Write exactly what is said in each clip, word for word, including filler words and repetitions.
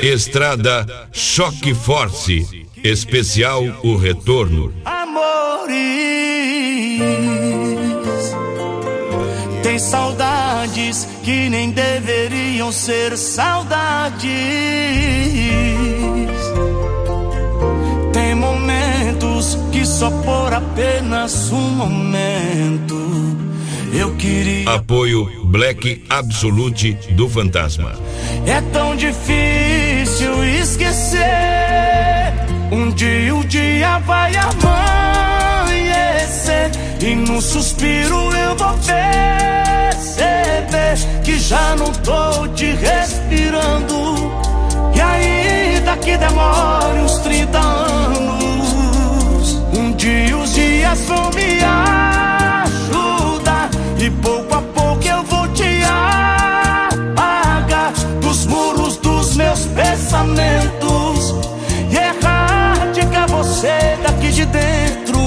Estrada Choque Force, especial O Retorno. Amores, tem saudades que nem deveriam ser saudades. Tem momentos que só por apenas um momento eu queria. Apoio Black Absolute do Fantasma. É tão difícil esquecer. Um dia o dia vai amanhecer e num suspiro eu vou perceber que já não tô te respirando. E ainda que demore uns trinta anos, um dia os dias vão me ajudar e pouco a pouco eu vou te apagar dos muros dos meus pensamentos e erradicar você daqui de dentro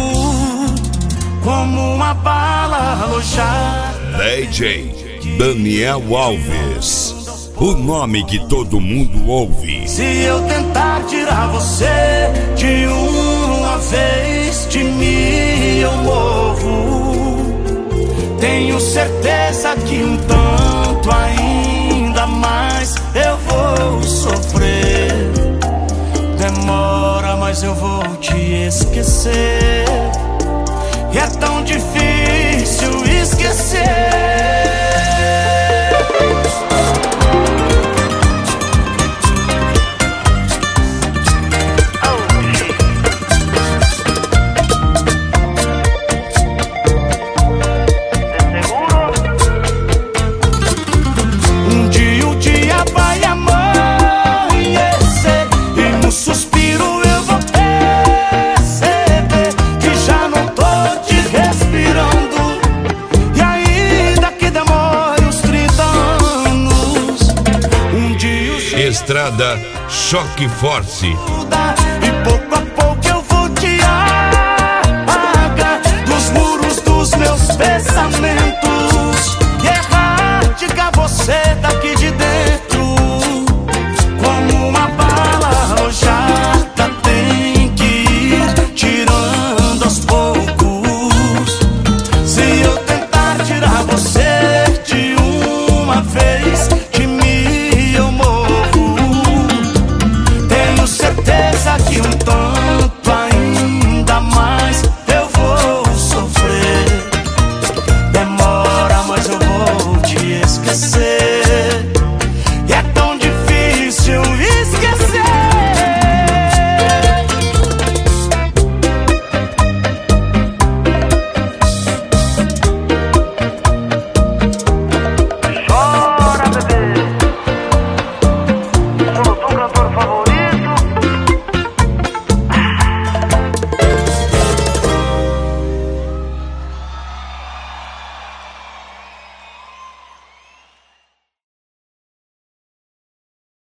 como uma bala alojada. D J Daniel Alves, o nome que todo mundo ouve. Se eu tentar tirar você de uma vez, de mim eu morro. Tenho certeza que um tanto ainda mais eu vou sofrer. Demora, mas eu vou te esquecer. E é tão difícil esquecer. Estrada Choque Force.